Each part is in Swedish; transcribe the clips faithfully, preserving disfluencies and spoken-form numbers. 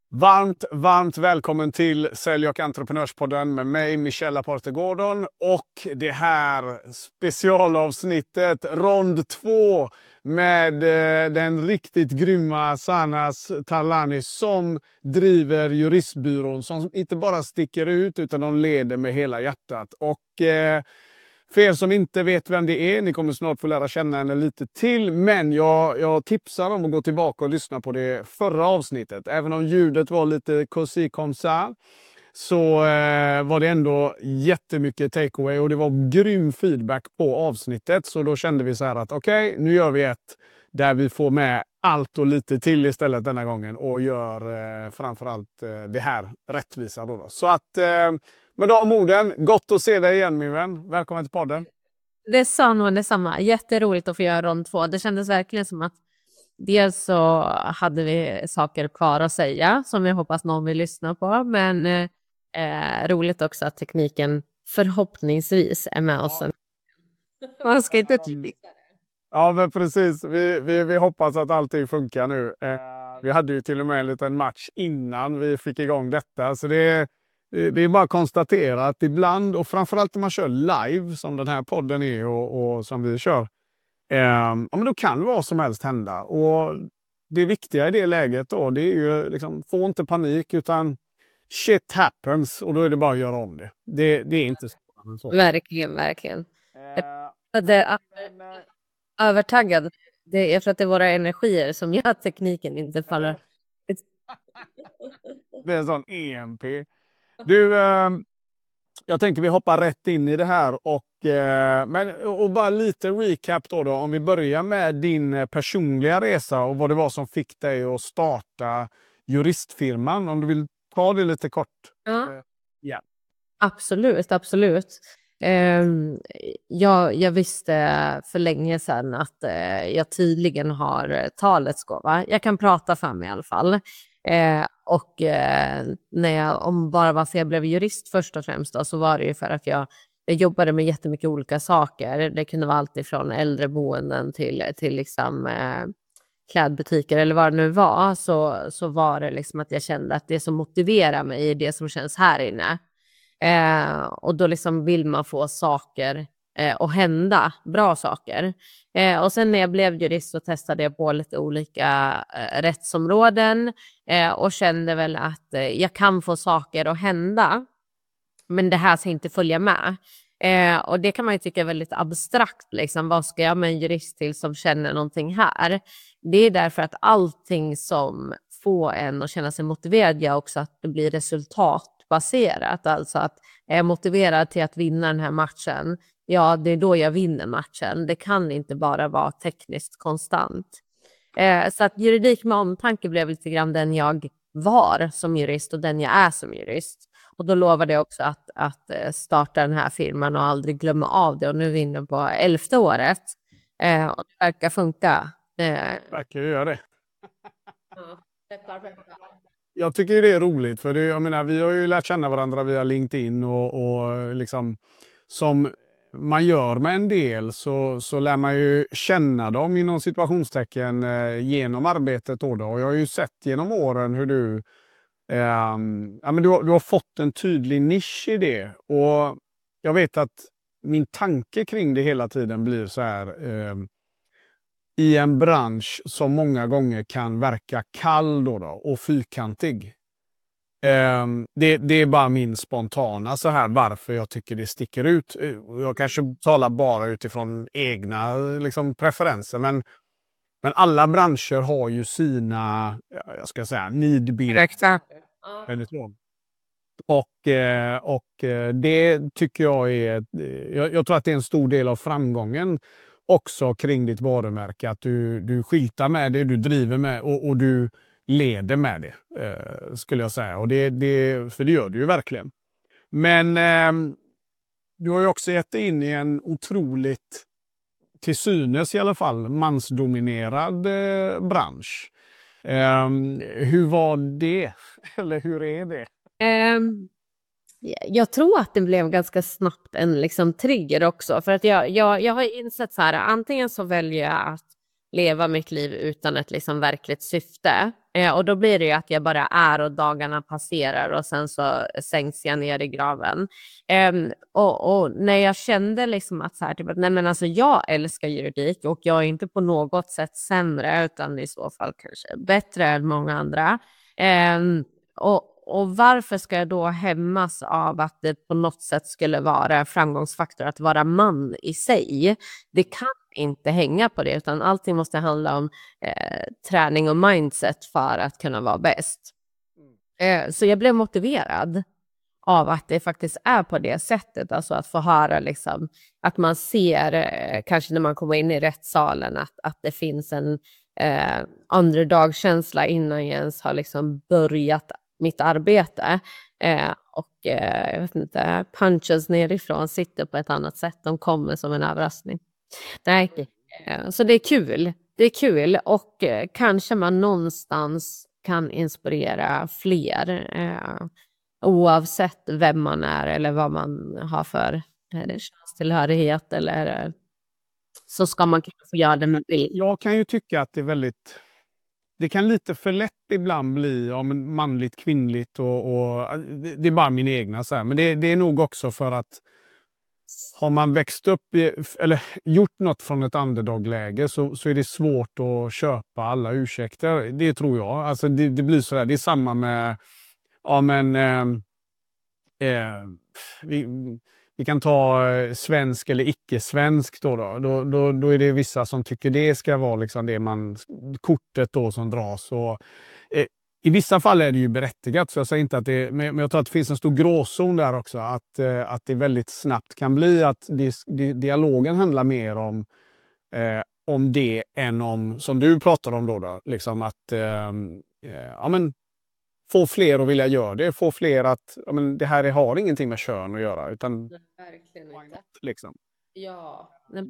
Varmt, varmt välkommen till Sälj- och entreprenörspodden med mig, Michelle Aparte Gordon. Och det här specialavsnittet, rond två, med eh, den riktigt grymma Sanas Tarlani som driver juristbyrån. Som inte bara sticker ut utan de leder med hela hjärtat. Och... Eh, För er som inte vet vem det är, ni kommer snart få lära känna henne lite till. Men jag, jag tipsar om att gå tillbaka och lyssna på det förra avsnittet. Även om ljudet var lite cosy comme ça, så eh, var det ändå jättemycket takeaway. Och det var grym feedback på avsnittet. Så då kände vi så här att okej, okay, nu gör vi ett där vi får med allt och lite till istället denna gången. Och gör eh, framförallt eh, det här rättvisa då. då. Så att... Eh, Med de orden, gott att se dig igen min vän. Välkommen till podden. Det sa nog detsamma. Jätteroligt att få göra rond två. Det kändes verkligen som att dels så hade vi saker kvar att säga som jag hoppas någon vill lyssna på. Men eh, roligt också att tekniken förhoppningsvis är med oss. Man ska inte fixa det. Ja, men precis. Vi, vi, vi hoppas att allting funkar nu. Eh, vi hade ju till och med en liten match innan vi fick igång detta. Så det är... Det är bara att konstatera att ibland, och framförallt när man kör live som den här podden är och, och som vi kör, eh, ja, men då kan vad som helst hända. Och det viktiga i det läget då, det är ju liksom, få inte panik utan shit happens och då är det bara att göra om det. Det, det är inte så. Verkligen, verkligen. Eh, det är övertaggad. Det är för att det är våra energier som gör att tekniken inte faller. Det är en sån E M P. Du, eh, jag tänker vi hoppar rätt in i det här och, eh, men, och bara lite recap då, då. Om vi börjar med din personliga resa och vad det var som fick dig att starta juristfirman. Om du vill ta det lite kort. Ja. Eh, yeah. Absolut, absolut. Um, jag, jag visste för länge sedan att uh, jag tydligen har talets gåva. Jag kan prata för mig i alla fall. Uh, och uh, när jag, om bara varför jag blev jurist först och främst då, så var det ju för att jag, jag jobbade med jättemycket olika saker. Det kunde vara allt ifrån äldreboenden till, till liksom, uh, klädbutiker eller vad det nu var. Så, så var det liksom att jag kände att det som motiverar mig är det som känns här inne. Eh, och då liksom vill man få saker eh, att hända, bra saker. Eh, och sen när jag blev jurist så testade jag på lite olika eh, rättsområden eh, och kände väl att eh, jag kan få saker att hända, men det här ska inte följa med. Eh, och det kan man ju tycka är väldigt abstrakt. Liksom. Vad ska jag med en jurist till som känner någonting här? Det är därför att allting som får en att känna sig motiverad gör också att det blir resultatbaserat. Alltså att är jag motiverad till att vinna den här matchen, ja det är då jag vinner matchen. Det kan inte bara vara tekniskt konstant. Eh, så att juridik med omtanke blev lite grann den jag var som jurist och den jag är som jurist. Och då lovade jag också att, att starta den här firman och aldrig glömma av det. Och nu är vi inne på elfte året. Eh, och det verkar funka. Det verkar ju göra det. Ja, det är jag tycker det är roligt. För det, jag menar, vi har ju lärt känna varandra via LinkedIn. Och, och liksom, som man gör med en del så, så lär man ju känna dem inom situationstecken eh, genom arbetet. Då, då. Och jag har ju sett genom åren hur du... Um, ja, men du, har, du har fått en tydlig nisch i det och jag vet att min tanke kring det hela tiden blir så här um, i en bransch som många gånger kan verka kall då då, och fyrkantig. Um, det, det är bara min spontana så här varför jag tycker det sticker ut. Jag kanske talar bara utifrån egna liksom, preferenser men Men alla branscher har ju sina, jag ska säga, nidbilder. Och, och det tycker jag är, jag, jag tror att det är en stor del av framgången också kring ditt varumärke. Att du, du skiltar med det, du driver med och, och du leder med det, skulle jag säga. Och det, det, för det gör du ju verkligen. Men eh, du har ju också gett dig in i en otroligt, till synes i alla fall, mansdominerad eh, bransch. Um, hur var det? Eller hur är det? Um, jag tror att det blev ganska snabbt en liksom, trigger också. För att jag, jag, jag har insett så här, antingen så väljer jag att leva mitt liv utan ett liksom verkligt syfte. Eh, och då blir det ju att jag bara är och dagarna passerar och sen så sänks jag ner i graven. Eh, och, och när jag kände liksom att så här, typ, att, nej men alltså jag älskar juridik och jag är inte på något sätt sämre utan i så fall kanske bättre än många andra. Eh, och Och varför ska jag då hämmas av att det på något sätt skulle vara framgångsfaktor att vara man i sig? Det kan inte hänga på det, utan allting måste handla om eh, träning och mindset för att kunna vara bäst. Eh, så jag blev motiverad av att det faktiskt är på det sättet. Alltså att få höra liksom, att man ser, eh, kanske när man kommer in i rättssalen, att, att det finns en eh, underdog-känsla innan jag ens har liksom börjat mitt arbete. Eh, och eh, jag vet inte, punches nerifrån sitter på ett annat sätt. De kommer som en överraskning. Nej, eh, så det är kul. Det är kul och eh, kanske man någonstans kan inspirera fler. Eh, oavsett vem man är eller vad man har för könstillhörighet eller eh, så ska man kunna få göra det man vill. Jag kan ju tycka att det är väldigt... Det kan lite för lätt ibland bli ja, men manligt, kvinnligt och, och det, det är bara min egna. Så här. Men det, det är nog också för att har man växt upp i, eller gjort något från ett underdog-läge så, så är det svårt att köpa alla ursäkter. Det tror jag. Alltså det, det blir så där. Det är samma med ja, men, eh, eh, vi, vi kan ta eh, svensk eller icke-svensk då, då. Då, då. Då är det vissa som tycker det ska vara liksom det man, kortet då som dras. Och, eh, i vissa fall är det ju berättigat, så jag säger inte att det, men jag tror att det finns en stor gråzon där också. Att, eh, att det väldigt snabbt kan bli att det, det, dialogen handlar mer om, eh, om det än om, som du pratar om då, då liksom att eh, eh, ja, men, få fler att vilja göra det. Få fler att ja, men det här har ingenting med kön att göra. Utan, Verkligen inte. liksom. Ja,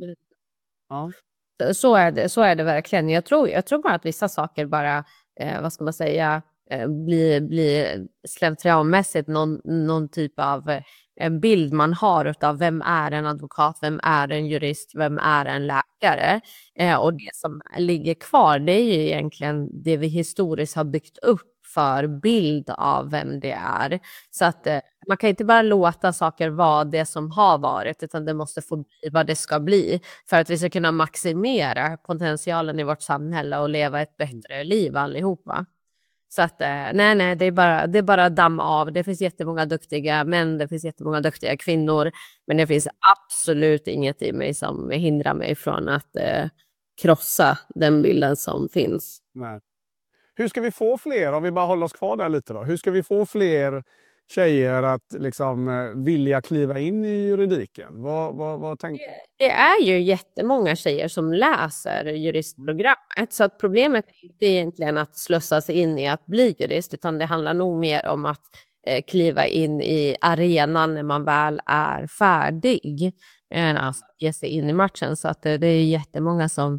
Ja. så är det, så är det verkligen. Jag tror, jag tror bara att vissa saker bara, eh, vad ska man säga, eh, blir, blir slentrianmässigt någon, någon typ av eh, en bild man har av vem är en advokat, vem är en jurist, vem är en läkare. Eh, och det som ligger kvar, det är ju egentligen det vi historiskt har byggt upp för bild av vem det är. Så att eh, man kan inte bara låta saker vara det som har varit, utan det måste få bli vad det ska bli för att vi ska kunna maximera potentialen i vårt samhälle och leva ett bättre liv allihopa. Så att eh, nej, nej, det är bara, det är bara damm av. Det finns jättemånga duktiga män, det finns jättemånga duktiga kvinnor, men det finns absolut inget i mig som hindrar mig från att eh, krossa den bilden som finns. Nej. Hur ska vi få fler, om vi bara håller oss kvar där lite då, hur ska vi få fler tjejer att liksom vilja kliva in i juridiken? Vad, vad, vad tänker du? Det är ju jättemånga tjejer som läser juristprogrammet, så att problemet är inte egentligen att slussa sig in i att bli jurist, utan det handlar nog mer om att eh, kliva in i arenan när man väl är färdig, än att ge sig in i matchen. Så att det, det är jättemånga som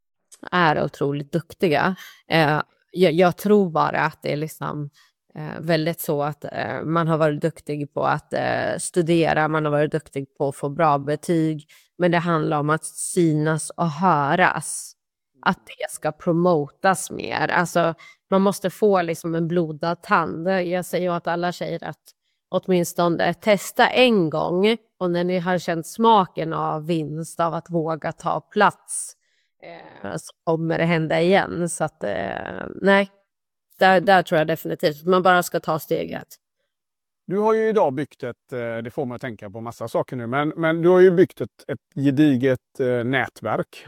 är otroligt duktiga. Eh, jag, jag tror bara att det är liksom eh, väldigt så att eh, man har varit duktig på att eh, studera, man har varit duktig på att få bra betyg, men det handlar om att synas och höras. Att det ska promotas mer. Alltså man måste få liksom en blodad tand. Jag säger åt alla tjejer att åtminstone testa en gång, och när ni har känt smaken av vinst av att våga ta plats, eh, så kommer det hända igen. Så att eh, nej, där, där tror jag definitivt man bara ska ta steget. Du har ju idag byggt ett, det får man tänka på massa saker nu, men, men du har ju byggt ett, ett gediget eh, nätverk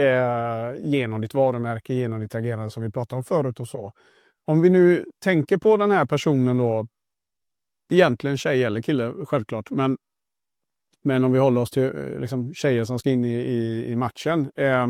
eh, genom ditt varumärke, genom ditt agerande som vi pratade om förut och så. Om vi nu tänker på den här personen då, egentligen tjej eller kille självklart, men, men om vi håller oss till liksom, tjejer som ska in i, i, i matchen. Eh,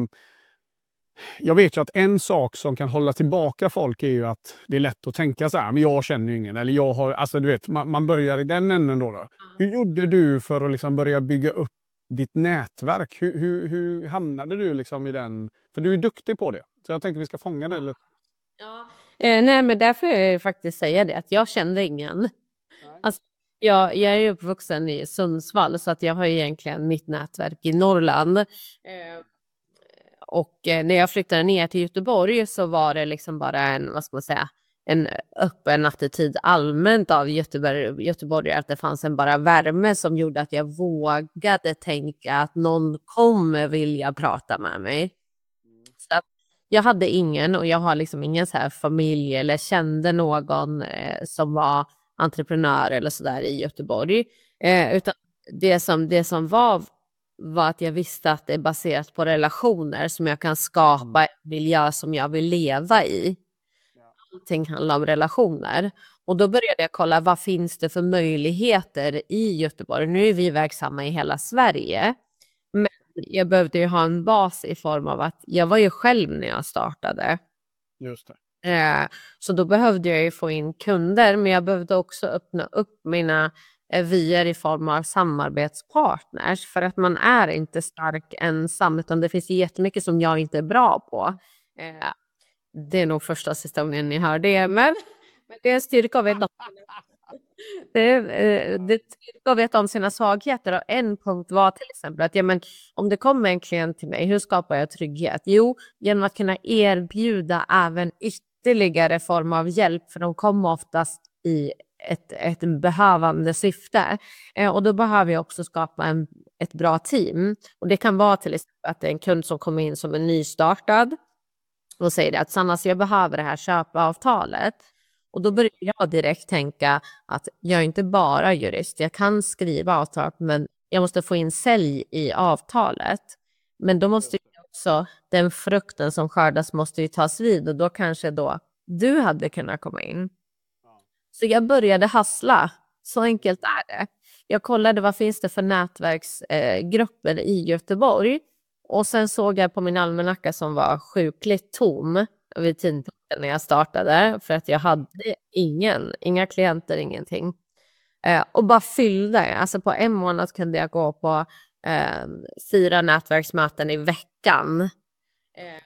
jag vet ju att en sak som kan hålla tillbaka folk är ju att det är lätt att tänka så här, men jag känner ju ingen, eller jag har, alltså du vet, man, man börjar i den änden då. då. Hur gjorde du för att liksom börja bygga upp ditt nätverk? Hur, hur, hur hamnade du liksom i den, för du är duktig på det, så jag tänker vi ska fånga det lite. Ja. Eh, nej, men därför är jag faktiskt säga det, att jag kände ingen. Alltså, jag, jag är uppvuxen i Sundsvall, så att jag har egentligen mitt nätverk i Norrland. Eh, och eh, när jag flyttade ner till Göteborg så var det liksom bara en, vad ska man säga, en öppen attityd allmänt av Göteborg, göteborgare, att det fanns en bara värme som gjorde att jag vågade tänka att någon kommer vilja prata med mig. Så att jag hade ingen, och jag har liksom ingen så här familj eller kände någon eh, som var entreprenör eller sådär i Göteborg. Eh, utan det som, det som var var att jag visste att det är baserat på relationer som jag kan skapa en miljö som jag vill leva i. Allting handlar om relationer. Och då började jag kolla, vad finns det för möjligheter i Göteborg? Nu är vi verksamma i hela Sverige. Men jag behövde ju ha en bas i form av att jag var ju själv när jag startade. Just det. Eh, så då behövde jag ju få in kunder, men jag behövde också öppna upp mina eh, vyer i form av samarbetspartners, för att man är inte stark ensam, utan det finns jättemycket som jag inte är bra på. Eh, det är nog första sista gången ni hör det, men, men det är styrka att veta. Det är, eh, det är styrka att veta om sina svagheter, och en punkt var till exempel att ja, men, om det kommer en klient till mig, hur skapar jag trygghet? Jo, genom att kunna erbjuda även ytterligare form av hjälp, för de kommer oftast i ett, ett behövande syfte. Eh, och då behöver jag också skapa en, ett bra team. Och det kan vara till exempel att det är en kund som kommer in som är nystartad och säger det att Sanna, så jag behöver det här köpavtalet. Och då börjar jag direkt tänka att jag är inte bara jurist, jag kan skriva avtal, men jag måste få in sälj i avtalet. Men då måste ju också den frukten som skördas måste ju tas vid, och då kanske då du hade kunnat komma in. Så jag började hassla, så enkelt är det. Jag kollade vad finns det för nätverksgrupper eh, i Göteborg, och sen såg jag på min almanacka som var sjukligt tom vid tidpunkten när jag startade, för att jag hade ingen, inga klienter, ingenting. Eh, och bara fyllde, alltså på en månad kunde jag gå på eh, fyra nätverksmöten i veckan. Eh.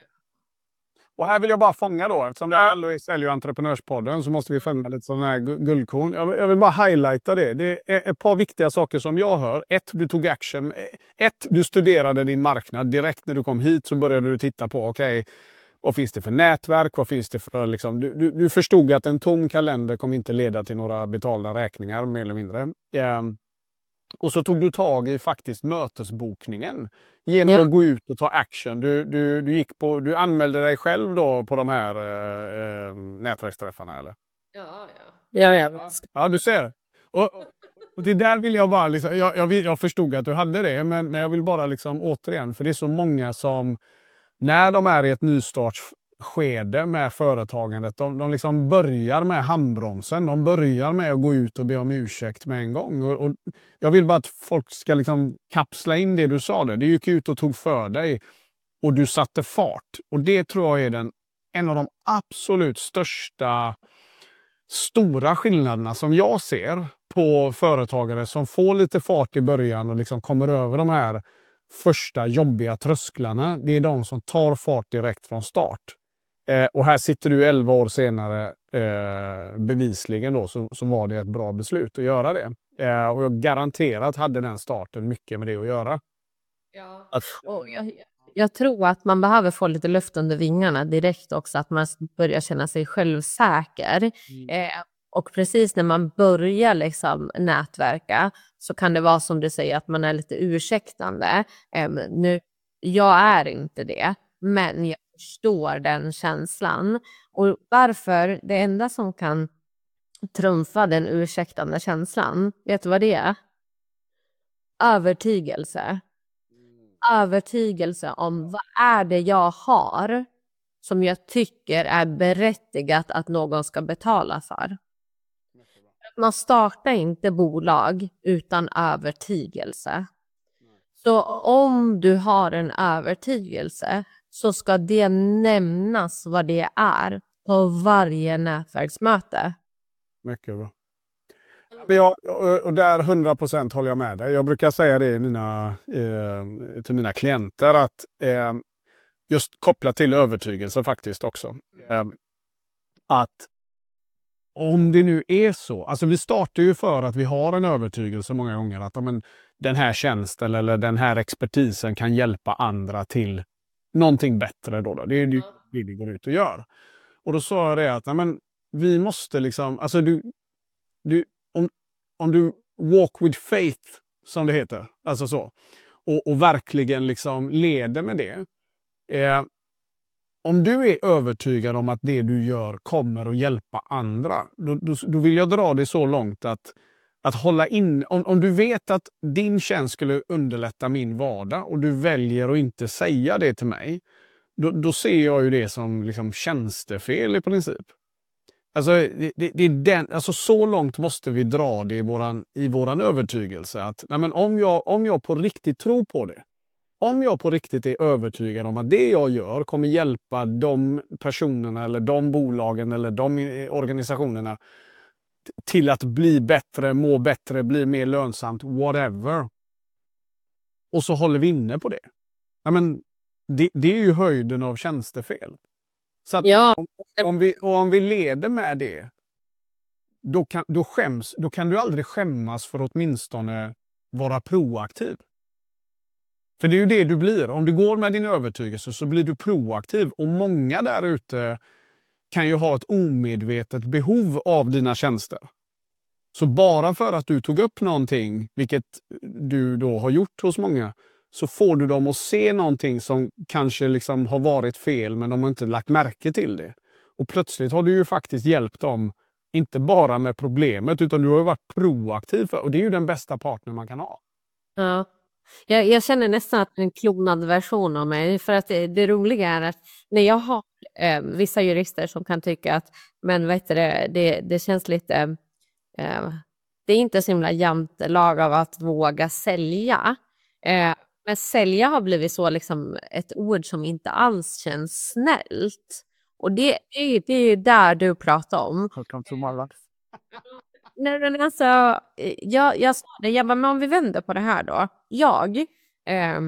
Och här vill jag bara fånga då, eftersom det är Sälj- och entreprenörspodden, så måste vi fånga lite sådana här guldkorn. Jag, jag vill bara highlighta det. Det är ett par viktiga saker som jag hör. Ett, du tog action. Ett, du studerade din marknad. Direkt när du kom hit så började du titta på, okej, okay, vad finns det för nätverk? Vad finns det för, liksom, du, du, du förstod att en tom kalender kommer inte leda till några betalda räkningar, mer eller mindre. Um, och så tog du tag i faktiskt mötesbokningen genom ja. att gå ut och ta action. Du, du, du, gick på, du anmälde dig själv då på de här uh, uh, nätverksträffarna, eller? Ja, ja. Ja, ja. Ja, du ser. Och, och det där vill jag bara, liksom, jag, jag, jag förstod att du hade det, men, men jag vill bara liksom återigen, för det är så många som när de är i ett nystartsskede med företagandet, de, de liksom börjar med handbromsen. De börjar med att gå ut och be om ursäkt med en gång. Och, och jag vill bara att folk ska liksom kapsla in det du sa. Det. Du gick ut och tog för dig och du satte fart. Och det tror jag är den, en av de absolut största stora skillnaderna som jag ser på företagare som får lite fart i början och liksom kommer över de här första jobbiga trösklarna. Det är de som tar fart direkt från start. Eh, och här sitter du elva år senare eh, bevisligen då, så, så var det ett bra beslut att göra det. Eh, och jag garanterat hade den starten mycket med det att göra. Ja. Att, och jag, jag tror att man behöver få lite luft under vingarna direkt också, att man börjar känna sig självsäker. Mm. Eh, Och precis när man börjar liksom nätverka så kan det vara som du säger att man är lite ursäktande. Um, nu, jag är inte det, men jag förstår den känslan. Och varför det enda som kan trumfa den ursäktande känslan, vet du vad det är? Övertygelse. Övertygelse om vad är det jag har som jag tycker är berättigat att någon ska betala för. Man startar inte bolag utan övertygelse. Så om du har en övertygelse så ska det nämnas vad det är på varje nätverksmöte. Mycket bra. Jag, och där hundra procent håller jag med dig. Jag brukar säga det i mina, eh, till mina klienter att eh, just koppla till övertygelse faktiskt också. Eh, att om det nu är så, alltså vi startar ju för att vi har en övertygelse många gånger att men, den här tjänsten eller den här expertisen kan hjälpa andra till någonting bättre då. då. Det är ju det vi går ut och gör. Och då sa jag det att nej, men, vi måste liksom, alltså du, du om, om du walk with faith som det heter, alltså så, och, och verkligen liksom leder med det. Eh, om du är övertygad om att det du gör kommer att hjälpa andra, då, då, då vill jag dra det så långt att Att hålla in, om, om du vet att din tjänst skulle underlätta min vardag och du väljer att inte säga det till mig, då, då ser jag ju det som liksom tjänstefel i princip. Alltså, det, det, det är den, alltså så långt måste vi dra det i våran, i våran övertygelse. Att nej men om, jag, om jag på riktigt tror på det, om jag på riktigt är övertygad om att det jag gör kommer hjälpa de personerna eller de bolagen eller de organisationerna till att bli bättre, må bättre, bli mer lönsamt, whatever. Och så håller vi inne på det. Ja, men det, det är ju höjden av tjänstefel. Så att Ja. om, om, vi, och om vi leder med det, då kan, då, skäms, då kan du aldrig skämmas för att åtminstone vara proaktiv. För det är ju det du blir. Om du går med din övertygelse så blir du proaktiv. Och många där ute kan ju ha ett omedvetet behov av dina tjänster. Så bara för att du tog upp någonting, vilket du då har gjort hos många, så får du dem att se någonting som kanske liksom har varit fel, men de har inte lagt märke till det. Och plötsligt har du ju faktiskt hjälpt dem, inte bara med problemet, utan du har varit proaktiv. För, och det är ju den bästa partner man kan ha. Ja. Jag, jag känner nästan att det är en klonad version av mig. För att det, det roliga är att när jag har eh, vissa jurister som kan tycka att men vet du, det, det, det känns lite... Eh, det är inte så himla jantelag av att våga sälja. Eh, men sälja har blivit så liksom ett ord som inte alls känns snällt. Och det, det, det är ju där du pratar om. Nej, men alltså, jag, jag sa det, jag bara, men om vi vänder på det här då. Jag, eh,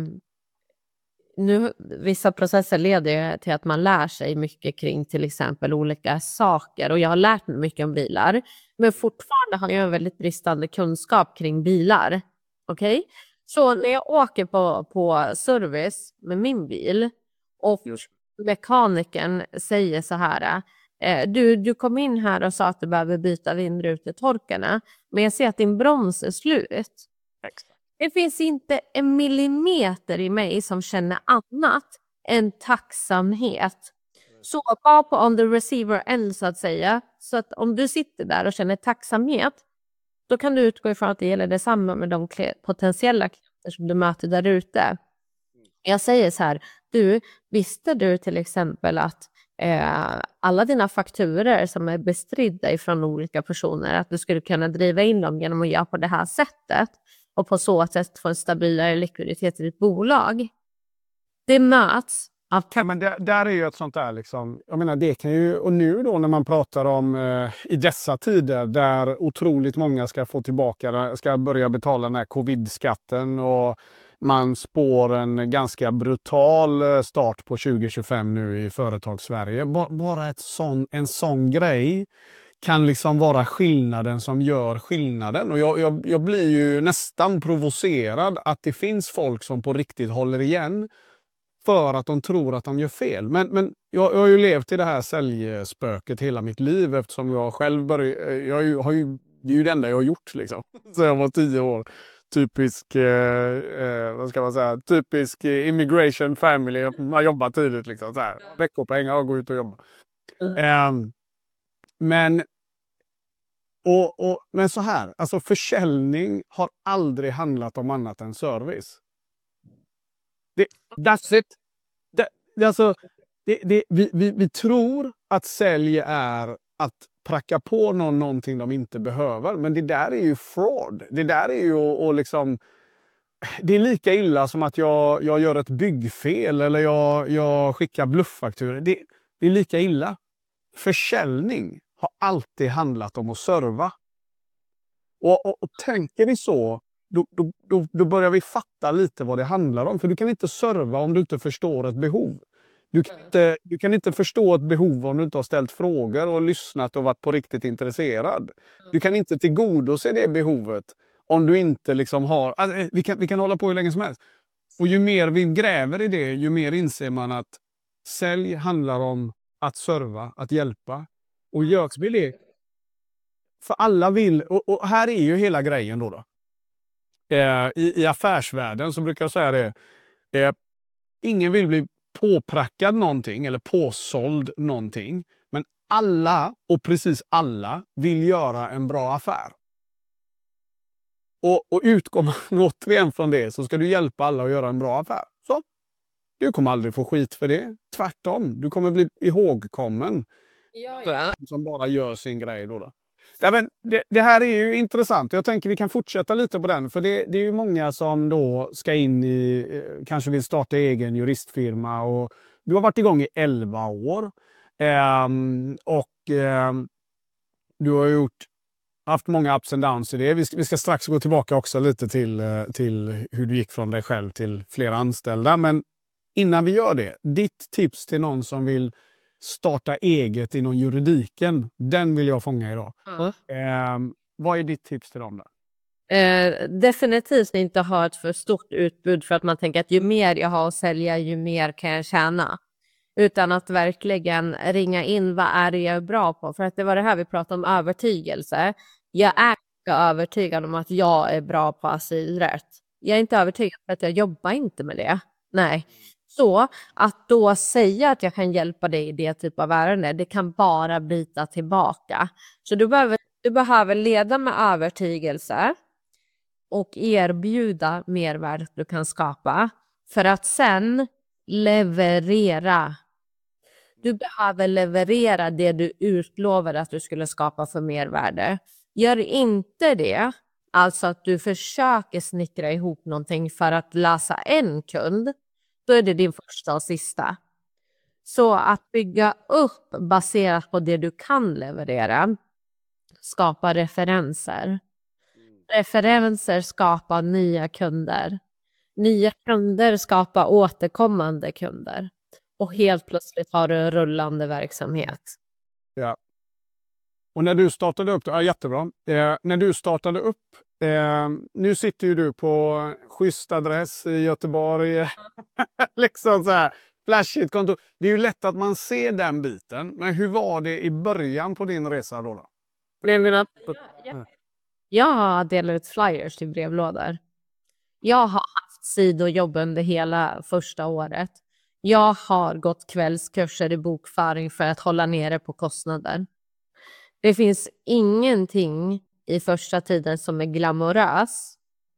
nu, vissa processer leder till att man lär sig mycket kring till exempel olika saker. Och jag har lärt mig mycket om bilar. Men fortfarande har jag en väldigt bristande kunskap kring bilar. Okej? Okay? Så när jag åker på, på service med min bil och mekanikern säger så här... Du, du kom in här och sa att du behöver byta vindrutetorkarna, men jag ser att din broms är slut. Det finns inte en millimeter i mig som känner annat än tacksamhet. Så var på on the receiver end så att säga. Så att om du sitter där och känner tacksamhet, då kan du utgå ifrån att det gäller detsamma med de potentiella klienter som du möter där ute. Jag säger så här, du, visste du till exempel att Eh, alla dina fakturer som är bestridda ifrån olika personer, att du skulle kunna driva in dem genom att göra på det här sättet och på så sätt få en stabilare likviditet i ditt bolag. Det möts av... Ja, men det, där är ju ett sånt där liksom, jag menar det kan ju, och nu då när man pratar om eh, i dessa tider där otroligt många ska få tillbaka, ska börja betala den här covid-skatten och man spår en ganska brutal start på tjugo tjugofem nu i Företagssverige. Bara ett sån, en sån grej kan liksom vara skillnaden som gör skillnaden. Och jag, jag, jag blir ju nästan provocerad att det finns folk som på riktigt håller igen för att de tror att de gör fel. Men, men jag, jag har ju levt i det här säljspöket hela mitt liv eftersom jag själv började, jag har ju, det är ju det enda jag har gjort liksom. Så jag var tio år. Typisk, eh, eh, vad ska man säga, typisk immigration family. Man jobbar tidigt liksom. Så här, veckopengar och gå ut och jobba. Mm. Eh, men, och, och, men så här, alltså försäljning har aldrig handlat om annat än service. Det, that's it. Det, det, alltså, det, det, vi, vi, vi tror att sälj är att pracka på någon någonting de inte behöver. Men det där är ju fraud. Det där är ju och liksom... Det är lika illa som att jag, jag gör ett byggfel eller jag, jag skickar blufffakturor. Det, det är lika illa. Försäljning har alltid handlat om att serva. Och, och, och tänker vi så, då, då, då, då börjar vi fatta lite vad det handlar om. För du kan inte serva om du inte förstår ett behov. Du kan, inte, du kan inte förstå ett behov om du inte har ställt frågor och lyssnat och varit på riktigt intresserad. Du kan inte tillgodose det behovet om du inte liksom har... Alltså, vi, kan, vi kan hålla på hur länge som helst. Och ju mer vi gräver i det, ju mer inser man att sälj handlar om att serva, att hjälpa. Och Jöksbild är, för alla vill, och, och här är ju hela grejen då. då. Eh, i, I affärsvärlden så brukar jag säga det, eh, ingen vill bli påprackad någonting eller påsåld någonting. Men alla, och precis alla, vill göra en bra affär. Och, och utgår man återigen från det, så ska du hjälpa alla att göra en bra affär. Så, du kommer aldrig få skit för det. Tvärtom, du kommer bli ihågkommen. Ja, ja. Som bara gör sin grej då. då. Ja, men det, det här är ju intressant. Jag tänker vi kan fortsätta lite på den. För det, det är ju många som då ska in i, eh, kanske vill starta egen juristfirma. Och du har varit igång i elva år. Ehm, och ehm, du har gjort, haft många ups and downs i det. Vi ska, vi ska strax gå tillbaka också lite till, eh, till hur du gick från dig själv till flera anställda. Men innan vi gör det, ditt tips till någon som vill starta eget inom juridiken, den vill jag fånga idag. Ja. Eh, vad är ditt tips till dem där? Eh, definitivt inte ha ett för stort utbud för att man tänker att ju mer jag har att sälja, ju mer kan jag tjäna. Utan att verkligen ringa in vad är det jag är bra på. För att det var det här vi pratade om, övertygelse. Jag är övertygad om att jag är bra på asylrätt. Jag är inte övertygad för att jag jobbar inte med det. Nej. Så att då säga att jag kan hjälpa dig i det typ av ärende, det kan bara bita tillbaka. Så du behöver, du behöver leda med övertygelse och erbjuda mervärdet du kan skapa för att sen leverera. Du behöver leverera det du utlovade att du skulle skapa för mervärde. Gör inte det, alltså att du försöker snickra ihop någonting för att lösa en kund, då är det din första och sista. Så att bygga upp baserat på det du kan leverera, skapa referenser. Referenser skapar nya kunder. Nya kunder skapar återkommande kunder. Och helt plötsligt har du en rullande verksamhet. Ja. Och när du startade upp, ja, jättebra. Eh, när du startade upp, eh, nu sitter ju du på schysst adress i Göteborg. liksom så här, flashigt kontor. Det är ju lätt att man ser den biten. Men hur var det i början på din resa då? då? Jag, menar, jag har delat ut flyers till brevlådor. Jag har haft sidojobb under hela första året. Jag har gått kvällskurser i bokföring för att hålla nere på kostnader. Det finns ingenting i första tiden som är glamorös.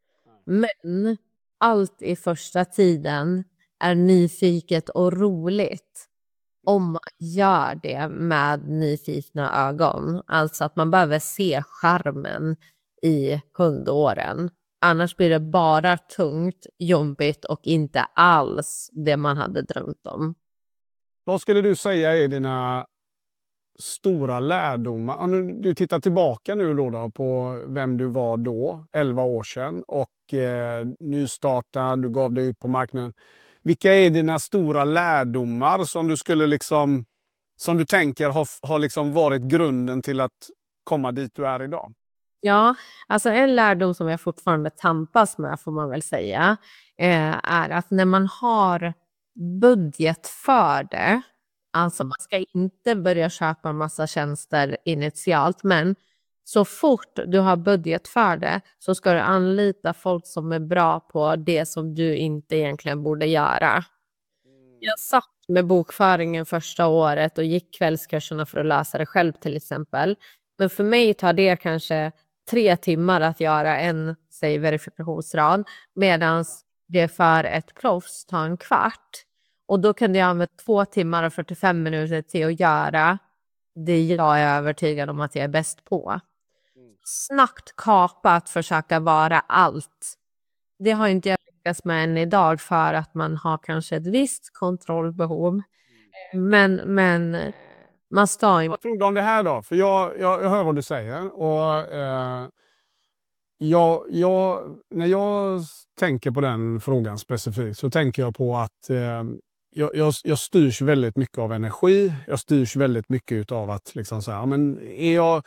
Men allt i första tiden är nyfiket och roligt. Om man gör det med nyfikna ögon. Alltså att man behöver se charmen i hundåren. Annars blir det bara tungt, jobbigt och inte alls det man hade drömt om. Vad skulle du säga är dina stora lärdomar? Om du, du tittar tillbaka nu då, då på vem du var då, elva år sedan. Och eh, nystartad, du gav dig ut på marknaden. Vilka är dina stora lärdomar som du skulle liksom, som du tänker har, har liksom varit grunden till att komma dit du är idag? Ja, alltså en lärdom som jag fortfarande tampas med, får man väl säga, eh, är att när man har budget för det, alltså man ska inte börja köpa en massa tjänster initialt, men så fort du har budget för det så ska du anlita folk som är bra på det som du inte egentligen borde göra. Jag satt med bokföringen första året och gick kvällskurserna för att läsa det själv till exempel. Men för mig tar det kanske tre timmar att göra en, säg, verifikationsrad, medan det för ett proffs tar en kvart. Och då kan jag använda två timmar och fyrtiofem minuter till att göra det jag är övertygad om att jag är bäst på. Snabbt kapa att försöka vara allt. Det har inte jag lyckats med än idag för att man har kanske ett visst kontrollbehov. Men, men man ska inte... Vad tror du om det här då? För jag, jag, jag hör vad du säger. Och, eh, jag, jag, när jag tänker på den frågan specifikt så tänker jag på att eh, jag, jag, jag styrs väldigt mycket av energi. Jag styrs väldigt mycket av att liksom så här, men är jag,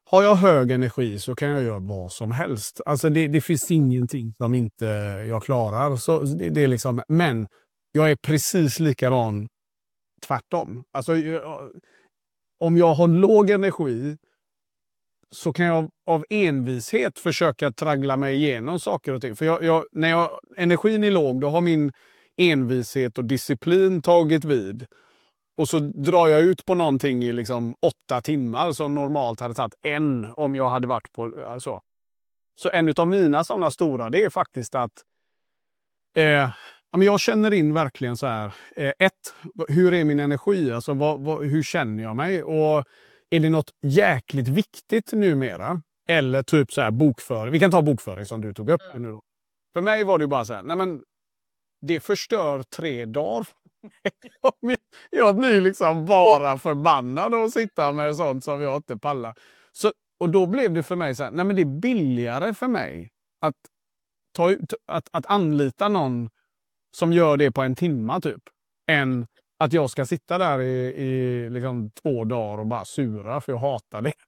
har jag hög energi så kan jag göra vad som helst. Alltså det, det finns ingenting som inte jag klarar. Så det, det är liksom, men jag är precis likadan tvärtom. Alltså, jag, om jag har låg energi så kan jag av envishet försöka traggla mig igenom saker och ting. För jag, jag, när jag, energin är låg, då har min envishet och disciplin tagit vid. Och så drar jag ut på någonting i liksom åtta timmar som normalt hade tagit en om jag hade varit på alltså. Så en av mina sådana stora, det är faktiskt att eh, jag känner in verkligen så här. Eh, ett, hur är min energi? Alltså vad, vad, hur känner jag mig? Och är det något jäkligt viktigt numera? Eller typ så här bokföring. Vi kan ta bokföring som du tog upp nu då. För mig var det bara så här, nej men det förstör tre dagar. Jag blir liksom bara förbannad att sitta med sånt som jag inte pallar. Så, och då blev det för mig så här, nej men det är billigare för mig att, ta, att, att anlita någon som gör det på en timma typ. Än att jag ska sitta där i, i liksom två dagar och bara sura för jag hatar det.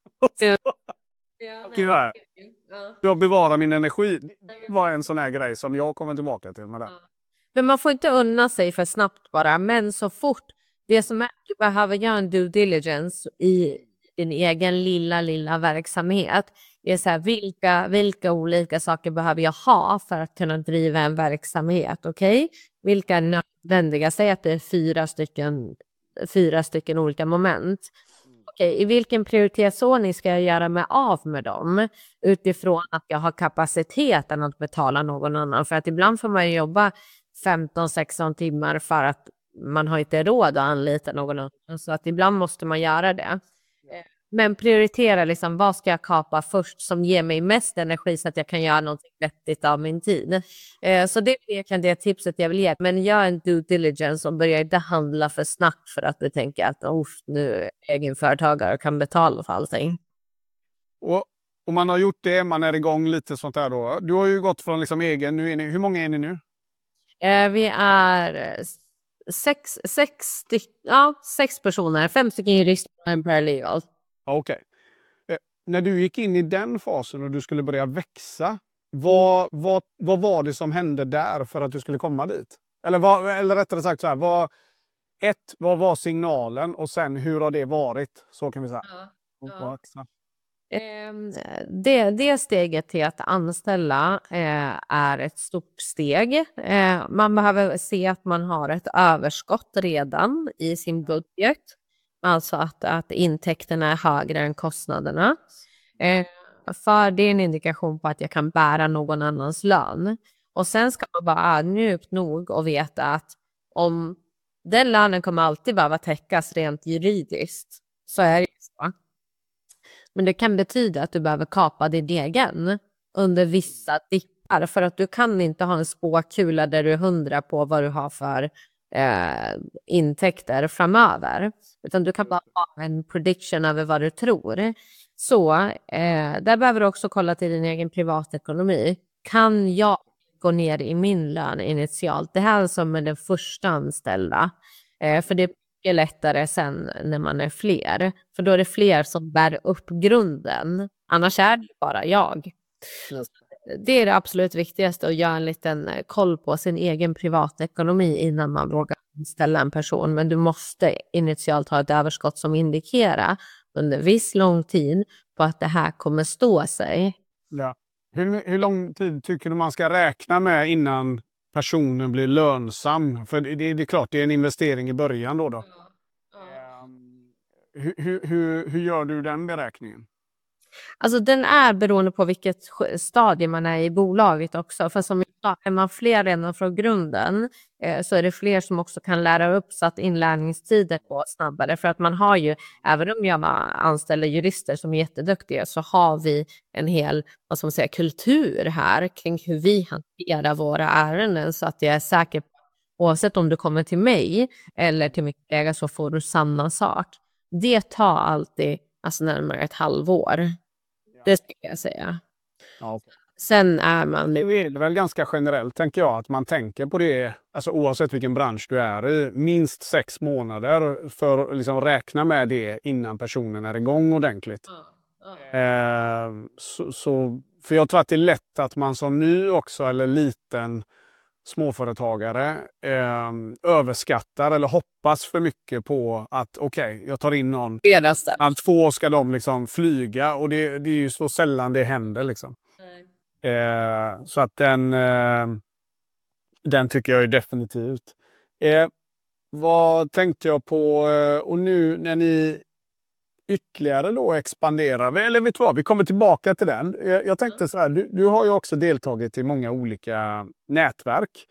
Ja, jag bevarar min energi. Det var en sån här grej som jag kommer tillbaka till med det. Men man får inte unna sig för snabbt bara. Men så fort det som är att du behöver göra en due diligence i din egen lilla, lilla verksamhet. Det är så här, vilka, vilka olika saker behöver jag ha för att kunna driva en verksamhet? Okej? Okay? Vilka är nödvändiga? Säg att det är fyra stycken, fyra stycken olika moment. Okej, okay, i vilken prioritetsordning ska jag göra mig av med dem? Utifrån att jag har kapaciteten att betala någon annan. För att ibland får man jobba femton sexton timmar för att man har inte råd att anlita någon annan. Så att ibland måste man göra det. Men prioritera liksom, vad ska jag kapa först som ger mig mest energi så att jag kan göra något vettigt av min tid. Så det är egentligen det tipset jag vill ge. Men gör en due diligence och börja inte handla för snabbt för att du tänker att oh, nu är egenföretagare och kan betala för allting. Och om man har gjort det, man är igång lite sånt där då. Du har ju gått från liksom egen, nu är ni, hur många är ni nu? Vi är sex, sex, ja, sex personer, fem stycken jurister och en paralegal. Okej. Okay. Eh, när du gick in i den fasen och du skulle börja växa, vad, vad, vad var det som hände där för att du skulle komma dit? Eller, vad, eller rättare sagt så här, vad, ett, vad var signalen och sen hur har det varit? Så kan vi säga. Ja, ja. Det, det steget till att anställa eh, är ett stort steg. Eh, man behöver se att man har ett överskott redan i sin budget. Alltså att, att intäkterna är högre än kostnaderna. Eh, för det är en indikation på att jag kan bära någon annans lön. Och sen ska man vara ödmjuk nog och veta att om den lönen kommer alltid behöva täckas rent juridiskt, så är det så. Men det kan betyda att du behöver kapa din egen under vissa dippar. För att du kan inte ha en spåkula där du är hundra på vad du har för eh, intäkter framöver. Utan du kan bara ha en prediction över vad du tror. Så eh, där behöver du också kolla till din egen privatekonomi. Kan jag gå ner i min lön initialt? Det här är som med den första anställda. Eh, för det är lättare sen när man är fler. För då är det fler som bär upp grunden. Annars är det bara jag. Det är det absolut viktigaste, att göra en liten koll på sin egen privatekonomi innan man vågar ställa en person. Men du måste initialt ha ett överskott som indikerar under viss lång tid på att det här kommer stå sig. Ja. Hur, hur lång tid tycker du man ska räkna med innan personen blir lönsam? För det, det är klart, det är en investering i början då. då. Ja. Ja. Um, hur, hur, hur, hur gör du den beräkningen? Alltså den är beroende på vilket stadie man är i bolaget också. För som jag sa, är man fler redan från grunden eh, så är det fler som också kan lära upp så att inlärningstiden går snabbare. För att man har ju, även om jag anställer jurister som är jätteduktiga, så har vi en hel, vad ska man säga, kultur här kring hur vi hanterar våra ärenden. Så att jag är säker på, oavsett om du kommer till mig eller till min kollega, så får du samma sak. Det tar alltid alltså närmare ett halvår. Ja. Det ska jag säga. Ja. Sen är man... Det är väl ganska generellt, tänker jag, att man tänker på det, alltså oavsett vilken bransch du är i, minst sex månader för att liksom räkna med det innan personen är igång ordentligt. Ja. Eh, så, så, för jag tror att det är lätt att man som ny också, eller liten småföretagare, eh, överskattar eller hoppas för mycket på att okej, okay, jag tar in någon. An två ska de liksom flyga, och det, det är ju så sällan det händer liksom. Eh, så att den, eh, den tycker jag är definitivt. Eh, vad tänkte jag på? Eh, och nu när ni ytterligare då expanderar, eller vet du vad, vi kommer tillbaka till den. Jag, jag tänkte så här, du, du har ju också deltagit i många olika nätverk.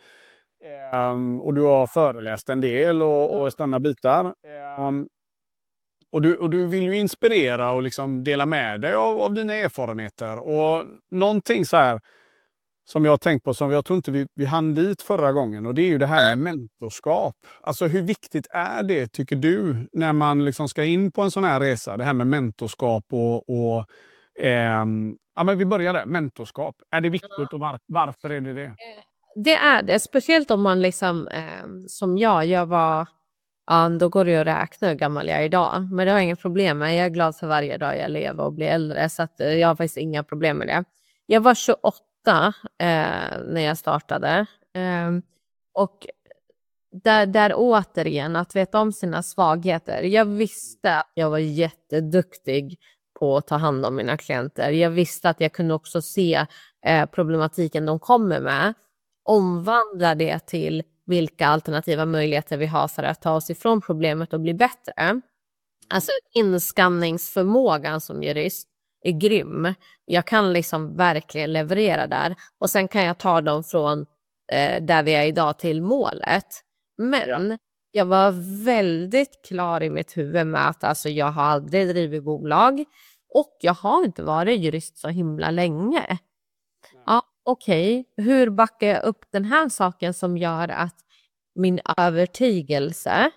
Um, och du har föreläst en del och, och sådana bitar. Um, och, du, och du vill ju inspirera och liksom dela med dig av, av dina erfarenheter. Och någonting så här som jag har tänkt på, som jag tror inte vi, vi hann dit förra gången, och det är ju det här med mentorskap. Alltså hur viktigt är det, tycker du, när man liksom ska in på en sån här resa? Det här med mentorskap och... och ehm, ja, men vi börjar där. Mentorskap. Är det viktigt, och var, varför är det det? Det är det, speciellt om man liksom, eh, som jag, jag var, ja, då går det ju att räkna hur gammal jag är idag. Men det har jag inga problem med, jag är glad för varje dag jag lever och blir äldre, så att, eh, jag har faktiskt inga problem med det. Jag var tjugoåtta eh, när jag startade, eh, och där, där återigen, att veta om sina svagheter. Jag visste att jag var jätteduktig på att ta hand om mina klienter. Jag visste att jag kunde också se eh, problematiken de kommer med. Omvandla det till vilka alternativa möjligheter vi har för att ta oss ifrån problemet och bli bättre. Alltså inskanningsförmågan som jurist är grym. Jag kan liksom verkligen leverera där. Och sen kan jag ta dem från eh, där vi är idag till målet. Men jag var väldigt klar i mitt huvud med att alltså, jag har aldrig drivit bolag. Och jag har inte varit jurist så himla länge. Ja, okej. Okay. Hur backar jag upp den här saken som gör att min övertygelse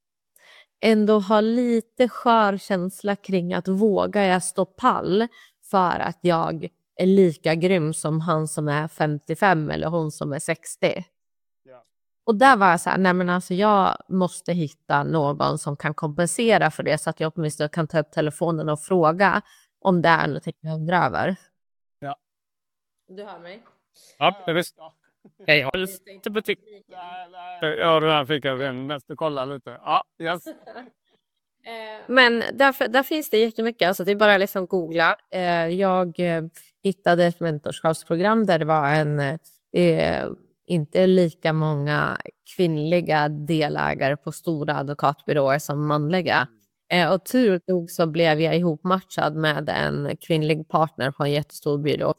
ändå har lite skör känsla kring att våga jag stå pall för att jag är lika grym som han som är femtiofem eller hon som är sextio. Ja. Och där var jag så här, nej men alltså jag måste hitta någon som kan kompensera för det, så att jag åtminstone kan ta upp telefonen och fråga om det är något jag undrar över. Ja. Du hör mig? Ja, visst. Hej, jag har inte betyg. Ja, det här fick jag en nästa kolla lite. Ja, yes. Men där, där finns det jättemycket, alltså det är bara liksom googla. Jag hittade ett mentorskapsprogram där det var en eh, inte lika många kvinnliga delägare på stora advokatbyråer som manliga. Och tur nog så blev jag ihopmatchad med en kvinnlig partner på en jättestor byrå.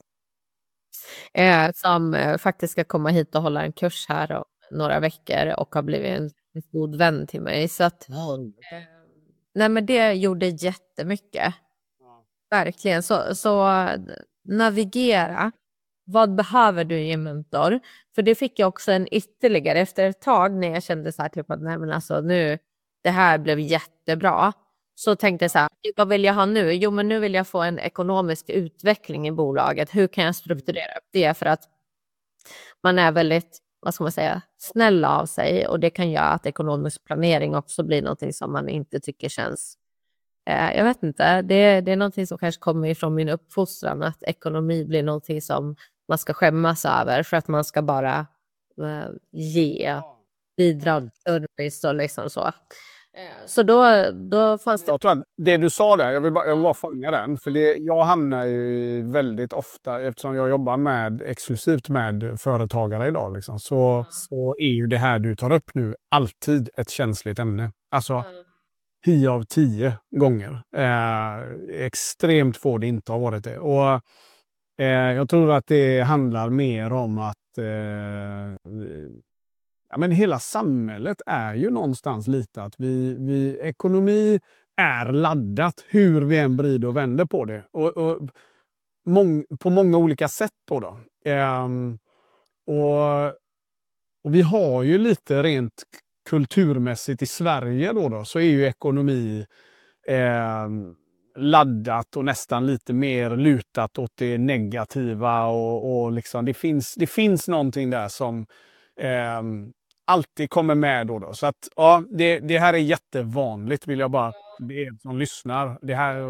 Eh, som eh, faktiskt ska komma hit och hålla en kurs här om några veckor och har blivit en, en god vän till mig. Så att, eh, nej men det gjorde jättemycket. Ja. Verkligen. Så, så navigera. Vad behöver du i en mentor? För det fick jag också en ytterligare efter ett tag när jag kände så här typ att nej men alltså nu, det här blev jättebra. Så tänkte jag så här, vad vill jag ha nu? Jo, men nu vill jag få en ekonomisk utveckling i bolaget. Hur kan jag strukturera upp det? För att man är väldigt, vad ska man säga, snäll av sig. Och det kan göra att ekonomisk planering också blir någonting som man inte tycker känns... Eh, jag vet inte, det, det är någonting som kanske kommer ifrån min uppfostran. Att ekonomi blir någonting som man ska skämmas över. För att man ska bara eh, ge bidrag, service och liksom så. Så då, då fanns det... Jag tror att det du sa där, jag vill bara, jag vill bara fånga den. För det, jag hamnar ju väldigt ofta, eftersom jag jobbar med, exklusivt med företagare idag, liksom, så, så är ju det här du tar upp nu alltid ett känsligt ämne. Alltså tio av tio gånger. Eh, extremt få det inte har varit det. Och eh, jag tror att det handlar mer om att eh, ja, men hela samhället är ju någonstans lite att vi, vi ekonomi är laddat hur vi än vrider och vänder på det. Och, och mång, på många olika sätt då. då. Ehm, och, och vi har ju lite rent kulturmässigt i Sverige då, då så är ju ekonomi eh, laddat och nästan lite mer lutat åt det negativa. Och, och liksom, det, finns, det finns någonting där som... Eh, alltid kommer med då. då. Så att ja, det, det här är jättevanligt, vill jag bara be er som lyssnar. Det här,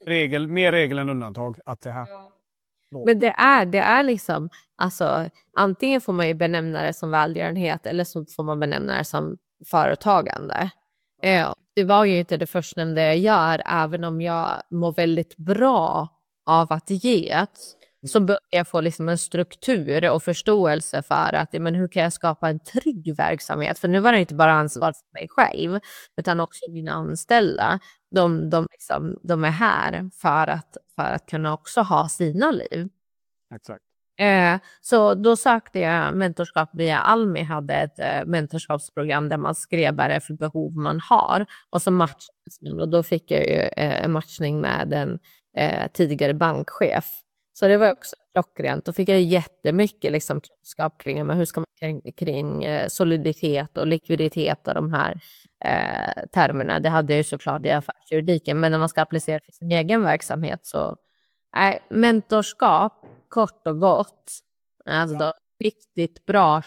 regel, mer regel än undantag att det här. Men det är, det är liksom, alltså antingen får man ju benämna det som välgörenhet eller så får man benämna det som företagande. Eh, det var ju inte det förstnämnda jag gör, även om jag mår väldigt bra av att ge. Så börjar jag få liksom en struktur och förståelse för att men hur kan jag skapa en trygg verksamhet? För nu var det inte bara ansvar för mig själv utan också mina anställda. De, de, liksom, de är här för att, för att kunna också ha sina liv. Exakt. Eh, så då sökte jag mentorskap via Almi, hade ett eh, mentorskapsprogram där man skrev bara för behov man har och så matchades man, och då fick jag ju eh, en matchning med en eh, tidigare bankchef. Så det var också klockrent. Då fick jag jättemycket liksom, kunskap kring men hur ska man kring, kring eh, soliditet och likviditet och de här eh, termerna. Det hade jag ju såklart i affärsjuridiken, men när man ska applicera för sin egen verksamhet så är mentorskap kort och gott. Alltså då, riktigt bra.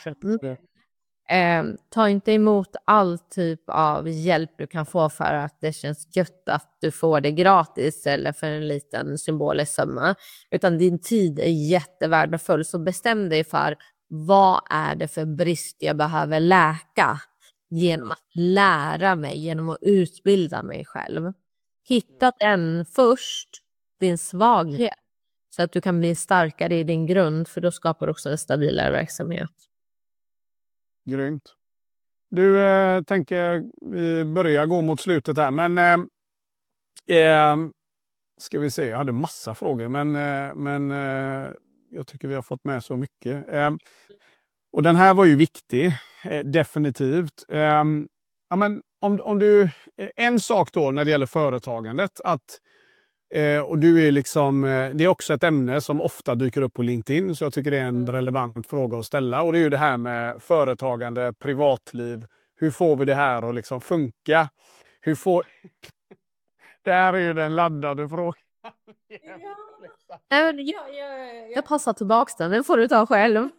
Eh, ta inte emot all typ av hjälp du kan få för att det känns gött att du får det gratis eller för en liten symbolisk summa. Utan din tid är jättevärdefull. Så bestäm dig för vad är det för brist jag behöver läka genom att lära mig, genom att utbilda mig själv. Hitta den först, din svaghet. Så att du kan bli starkare i din grund, för då skapar du också en stabilare verksamhet. Grymt. Du eh, tänker vi börjar gå mot slutet här, men eh, eh, ska vi se, jag hade massa frågor men, eh, men eh, jag tycker vi har fått med så mycket. Eh, och den här var ju viktig, eh, definitivt. Eh, ja, men om, om du, en sak då när det gäller företagandet, att Eh, och du är liksom, eh, det är också ett ämne som ofta dyker upp på LinkedIn, så jag tycker det är en relevant fråga att ställa. Och det är ju det här med företagande, privatliv. Hur får vi det här att liksom funka? Hur får... Det här är ju den laddade frågan. Ja. jag, jag, jag passar tillbaka den, den får du ta själv.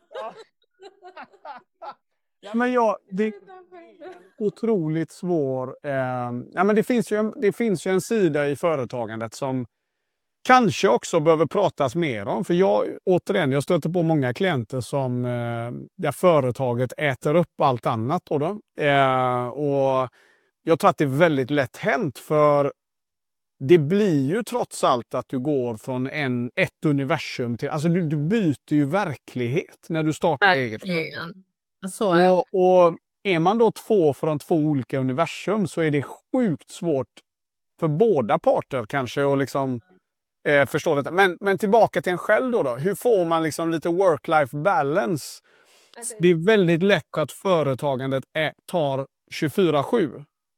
Ja, men ja, det är otroligt svår. Eh, ja, men det, finns ju en, det finns ju en sida i företagandet som kanske också behöver pratas mer om. För jag, återigen, jag stöter på många klienter som eh, där företaget äter upp allt annat. Då då. Eh, och jag tror att det är väldigt lätt hänt, för det blir ju trots allt att du går från en, ett universum till... Alltså du, du byter ju verklighet när du startar eget. Så är. Och, och är man då två från två olika universum så är det sjukt svårt för båda parter kanske att liksom, eh, förstå detta. Men, men tillbaka till en själv då, då. Hur får man liksom lite work-life balance? Alltså, det är väldigt lätt att företagandet är, tar tjugofyra sju.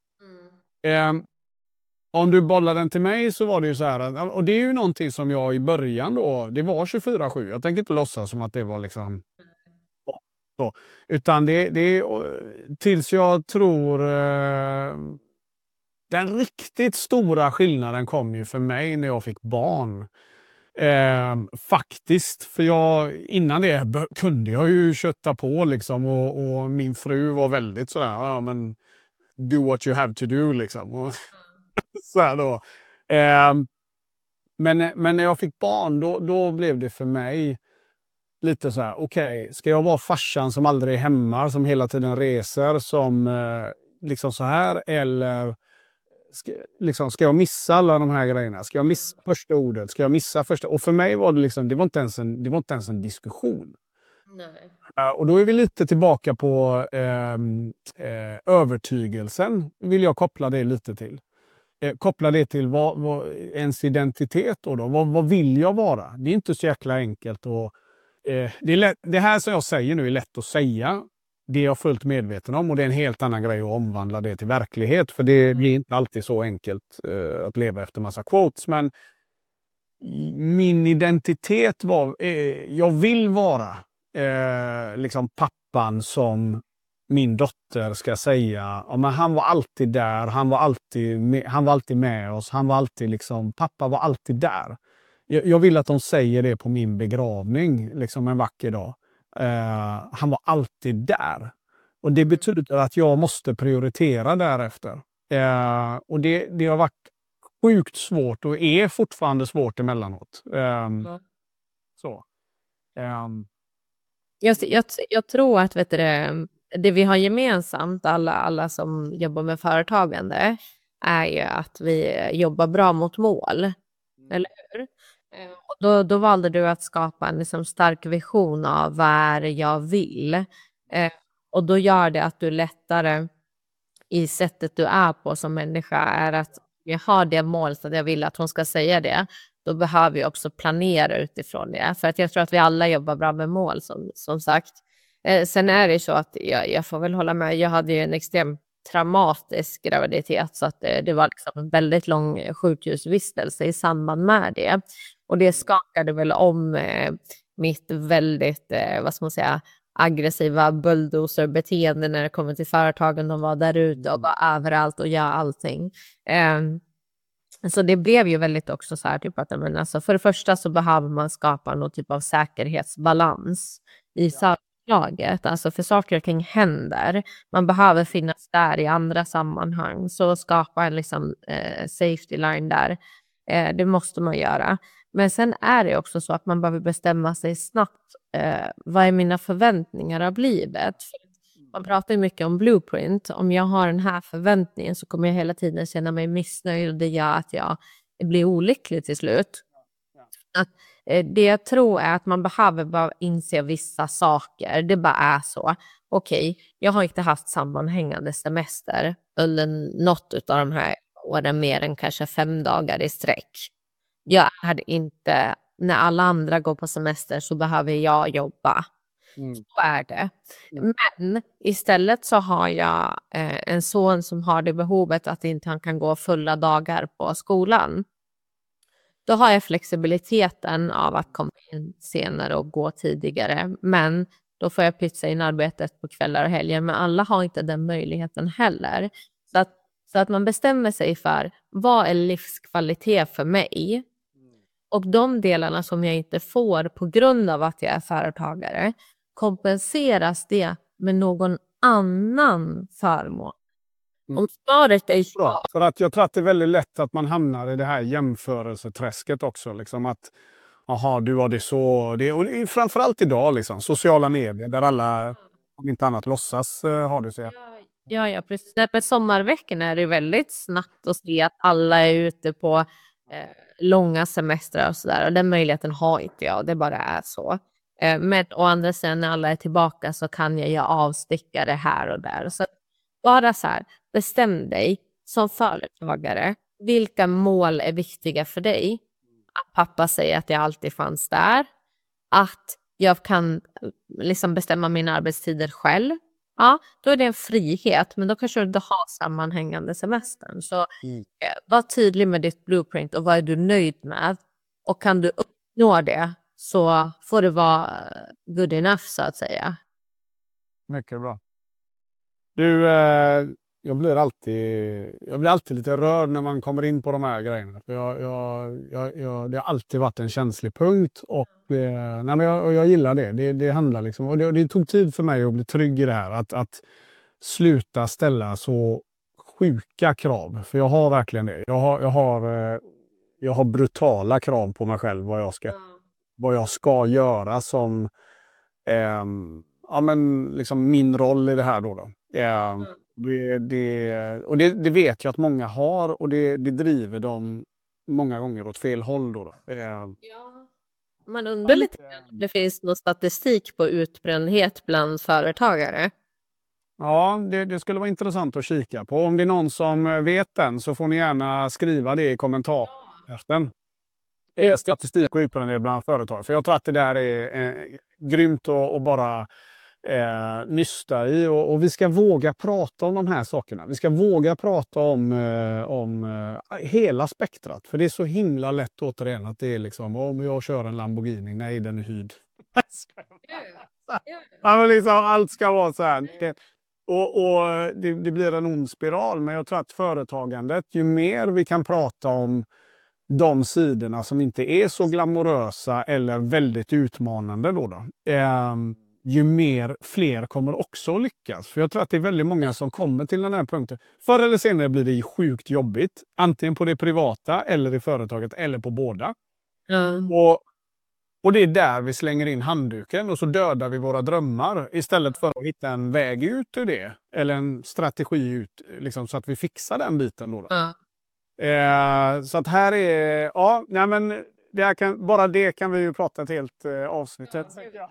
Mm. Eh, om du bollar den till mig så var det ju så här, och det är ju någonting som jag i början då, det var tjugofyra sju. Jag tänker inte låtsas som att det var liksom... Så. Utan det, det är tills jag tror eh, den riktigt stora skillnaden kom ju för mig när jag fick barn. Eh, faktiskt, för jag innan det kunde jag ju kötta på liksom, och, och min fru var väldigt sådär, ja men do what you have to do liksom. Och, så här då. Eh, men, men när jag fick barn då, då blev det för mig lite så här, okej, okay, ska jag vara farsan som aldrig är hemma, som hela tiden reser, som eh, liksom så här, eller ska, liksom, ska jag missa alla de här grejerna? Ska jag missa första ordet? Ska jag missa första? Och för mig var det liksom, det var inte ens en, det var inte ens en diskussion. Nej. Uh, och då är vi lite tillbaka på eh, eh, övertygelsen, vill jag koppla det lite till. Eh, koppla det till vad, vad, ens identitet då. då. Vad, vad vill jag vara? Det är inte så jäkla enkelt att Det, är lätt, det här som jag säger nu är lätt att säga. Det är jag fullt medveten om, och det är en helt annan grej att omvandla det till verklighet. För det blir inte alltid så enkelt uh, att leva efter massa quotes. Men min identitet var, eh, jag vill vara eh, liksom pappan som min dotter ska säga. Ja, men han var alltid där, han var alltid, med, han var alltid med oss. Han var alltid liksom, pappa var alltid där. Jag vill att de säger det på min begravning liksom en vacker dag. Uh, han var alltid där. Och det betyder att jag måste prioritera därefter. Uh, och det, det har varit sjukt svårt och är fortfarande svårt emellanåt. Um, Ja. så. Um, Jag, jag, jag tror att vet du, det, det vi har gemensamt, alla, alla som jobbar med företagande, är ju att vi jobbar bra mot mål. Eller hur? Eh, Och då, då valde du att skapa en liksom stark vision av vad är det jag vill. Eh, och då gör det att du lättare i sättet du är på som människa är att jag har det mål så att jag vill att hon ska säga det. Då behöver vi också planera utifrån det. För att jag tror att vi alla jobbar bra med mål som, som sagt. Eh, sen är det så att jag, jag får väl hålla med. Jag hade ju en extremt traumatisk graviditet så att eh, det var liksom en väldigt lång sjukhusvistelse i samband med det. Och det skakade väl om eh, mitt väldigt, eh, vad ska man säga, aggressiva bulldozer-beteende när det kommer till företagen. De var där ute och var överallt och gör allting. Um, så det blev ju väldigt också så här typ att men alltså, för det första så behöver man skapa någon typ av säkerhetsbalans i företaget. Alltså för saker och ting händer. Man behöver finnas där i andra sammanhang. Så skapa en liksom, eh, safety line där. Eh, det måste man göra. Men sen är det också så att man behöver bestämma sig snabbt. Eh, vad är mina förväntningar av livet? Man pratar ju mycket om blueprint. Om jag har den här förväntningen så kommer jag hela tiden känna mig missnöjd och det gör att jag blir olycklig till slut. Att, eh, det jag tror är att man behöver bara inse vissa saker. Det bara är så. Okej, jag har inte haft sammanhängande semester under något av de här åren mer än kanske fem dagar i sträck. Jag hade inte, när alla andra går på semester så behöver jag jobba. Mm. Så är det. Mm. Men istället så har jag eh, en son som har det behovet att inte han kan gå fulla dagar på skolan. Då har jag flexibiliteten av att komma in senare och gå tidigare. Men då får jag pytsa in arbetet på kvällar och helger. Men alla har inte den möjligheten heller. Så att, så att man bestämmer sig för vad är livskvalitet för mig? Och de delarna som jag inte får på grund av att jag är företagare, kompenseras det med någon annan förmån. Om svaret är bra. För att jag tror att det är väldigt lätt att man hamnar i det här jämförelseträsket också. Liksom att, aha, du har det så. Det, och det är framförallt idag, liksom, sociala medier där alla, om inte annat, låtsas uh, ha det så. Ja, ja, precis. På sommarveckorna är det väldigt snabbt att se att alla är ute på eh, långa semestrar och sådär. Och den möjligheten har inte jag. Det bara är så. Eh, men å andra sidan när alla är tillbaka så kan jag göra avstickare här och där. Så bara så här, bestäm dig som företagare. Vilka mål är viktiga för dig? Att pappa säger att jag alltid fanns där. Att jag kan liksom bestämma mina arbetstider själv. Ja, då är det en frihet. Men då kanske du inte har sammanhängande semestern. Så mm. eh, var tydlig med ditt blueprint och vad är du nöjd med. Och kan du uppnå det så får det vara good enough så att säga. Mycket bra. Du, eh, jag blir alltid jag blir alltid lite rörd när man kommer in på de här grejerna. För jag, jag, jag, jag, det har alltid varit en känslig punkt och, eh, nej, men jag, och jag gillar det. Det, det handlar liksom, och det, det tog tid för mig att bli trygg i det här. Att, att sluta ställa så sjuka krav. För jag har verkligen det. Jag har, jag har, eh, jag har brutala krav på mig själv vad jag ska, vad jag ska göra som eh, ja, men liksom min roll i det här då. då. Eh, det, det, och det, det vet jag att många har och det, det driver dem många gånger åt fel håll. Då, då. Eh, ja. Man undrar lite om det finns någon statistik på utbrändhet bland företagare. Ja, det, det skulle vara intressant att kika på. Om det är någon som vet den så får ni gärna skriva det i kommentarfälten. Det är statistik och utbrändhet bland företag. För jag tror att det där är eh, grymt att, att bara eh, nysta i. Och, och vi ska våga prata om de här sakerna. Vi ska våga prata om, eh, om eh, hela spektrat. För det är så himla lätt återigen att det är liksom, om jag kör en Lamborghini, nej den är hyrd. Ja, men liksom, allt ska vara så här. Det, och och det, det blir en ond spiral. Men jag tror att företagandet, ju mer vi kan prata om de sidorna som inte är så glamorösa eller väldigt utmanande då, då eh, ju mer fler kommer också att lyckas. För jag tror att det är väldigt många som kommer till den här punkten. Förr eller senare blir det sjukt jobbigt. Antingen på det privata eller i företaget eller på båda. Mm. Och, och det är där vi slänger in handduken och så dödar vi våra drömmar istället för att hitta en väg ut ur det. Eller en strategi ut liksom, så att vi fixar den biten. Då. Ja. Eh, så att här är, ja, nej men det här kan, bara det kan vi ju prata ett helt eh, avsnitt. Ja.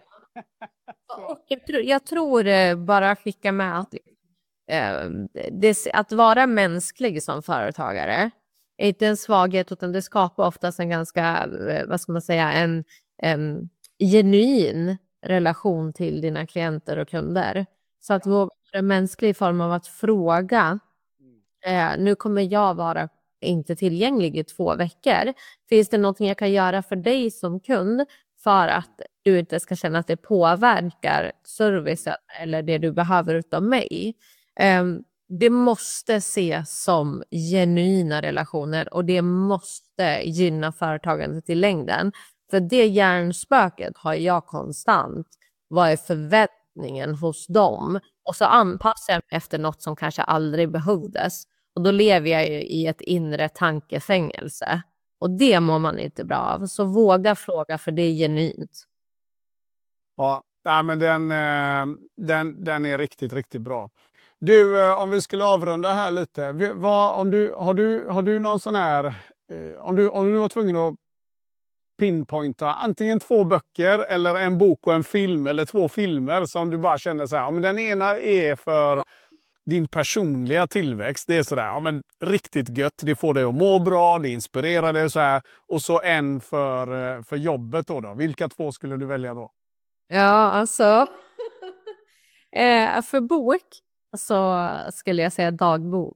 Och jag, tror, jag tror eh, bara skicka med att, eh, det, att vara mänsklig som företagare är inte en svaghet, utan det skapar oftast en ganska, eh, vad ska man säga, en, en genuin relation till dina klienter och kunder. Så att vara mänsklig i form av att fråga, eh, nu kommer jag vara inte tillgänglig i två veckor. Finns det någonting jag kan göra för dig som kund för att du inte ska känna att det påverkar servicen eller det du behöver utav mig? Um, det måste ses som genuina relationer och det måste gynna företagandet i längden. För det hjärnspöket har jag konstant. Vad är förväntningen hos dem? Och så anpassar jag mig efter något som kanske aldrig behövdes. Och då lever jag ju i ett inre tankefängelse. Och det mår man inte bra av. Så våga fråga, för det är genuint. Ja, nej, men den, eh, den, den är riktigt, riktigt bra. Du, eh, om vi skulle avrunda här lite. Vi- Vad, om du, har, du, har du någon sån här... Eh, om, du, om du var tvungen att pinpointa antingen två böcker eller en bok och en film eller två filmer som du bara känner så här, ja, men den ena är för din personliga tillväxt, det är sådär, ja men riktigt gött, det får dig att må bra, det inspirerar dig så här, och så en för, eh, för jobbet då, då. Vilka två skulle du välja då? Ja, alltså. eh, för bok så skulle jag säga dagbok.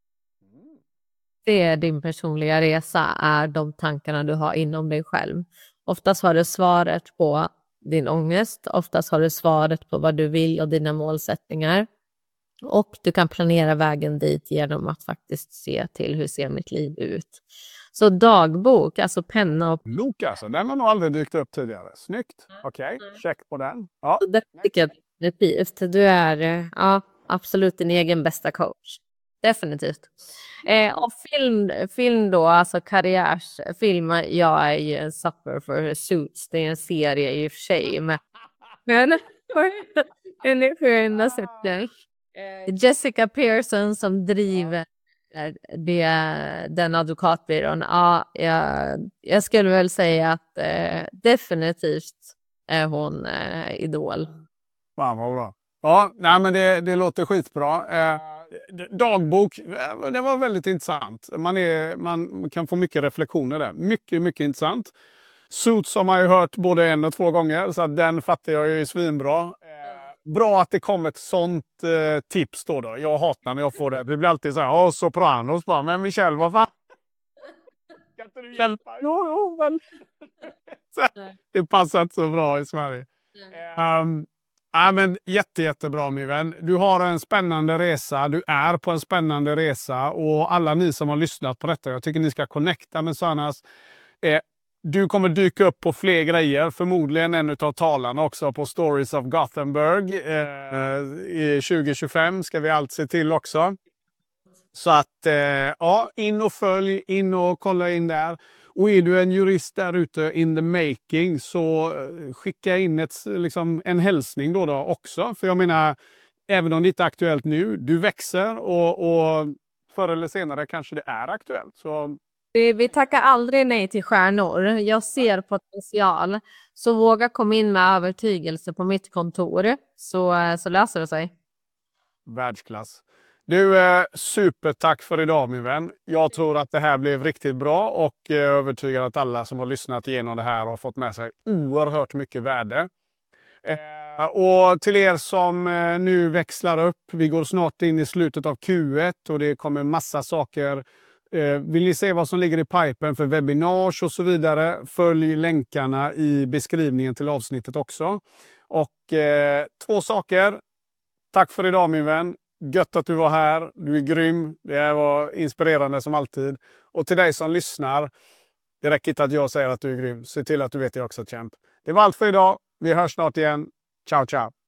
Det är din personliga resa, är de tankarna du har inom dig själv. Oftast har du svaret på din ångest, oftast har du svaret på vad du vill och dina målsättningar. Och du kan planera vägen dit genom att faktiskt se till hur ser mitt liv ut. Så dagbok, alltså penna och... Bok alltså, den har nog aldrig dykt upp tidigare. Snyggt, okej, check på den. Ja. Det tycker jag definitivt. Du är eh, ja, absolut din egen bästa coach. Definitivt. Eh, och film, film då, alltså karriärsfilm. Jag är ju en sucker för Suits. Det är en serie i och för sig. Men, men den är sköna sätten. Jessica Pearson som driver det, den advokatbyrån. Ja, jag, jag skulle väl säga att eh, definitivt är hon eh, idol. Fan vad bra. Ja, nej, men det, det låter skitbra. Eh, dagbok, eh, det var väldigt intressant. Man, är, man kan få mycket reflektioner där. Mycket, mycket intressant. Suits har man ju hört både en och två gånger, så att den fattar jag ju är svinbra. Eh, bra att det kom ett sånt eh, tips då, då. Jag hatar när jag får det. Det blir alltid så här, åh, Sopranos bara, men Michelle, vad fan? Kan inte du hjälpa? Jo, jo, men... så, det passar inte så bra i Sverige. Um, ja, men jätte, jättebra min vän. Du har en spännande resa. Du är på en spännande resa. Och alla ni som har lyssnat på detta, jag tycker ni ska connecta med Sanas. Eh, du kommer dyka upp på fler grejer. Förmodligen en av talarna också på Stories of Gothenburg. Eh, i tjugo tjugofem ska vi allt se till också. Så att eh, ja, in och följ, in och kolla in där. Och är du en jurist där ute in the making, så skicka in ett, liksom, en hälsning då, då också. För jag menar, även om det inte är aktuellt nu, du växer och, och förr eller senare kanske det är aktuellt. Så... Vi, vi tackar aldrig nej till stjärnor. Jag ser potential. Så våga komma in med övertygelse på mitt kontor, så, så löser det sig. Världsklass. Du, eh, supertack för idag min vän. Jag tror att det här blev riktigt bra och eh, övertygad att alla som har lyssnat igenom det här har fått med sig oerhört mycket värde. Eh, och till er som eh, nu växlar upp, vi går snart in i slutet av Q ett och det kommer massa saker. Eh, vill ni se vad som ligger i pipen för webbinars och så vidare, följ länkarna i beskrivningen till avsnittet också. Och eh, två saker. Tack för idag min vän. Gött att du var här. Du är grym. Det var inspirerande som alltid. Och till dig som lyssnar, det räcker inte att jag säger att du är grym. Se till att du vet jag också, champ. Det var allt för idag. Vi hörs snart igen. Ciao, ciao!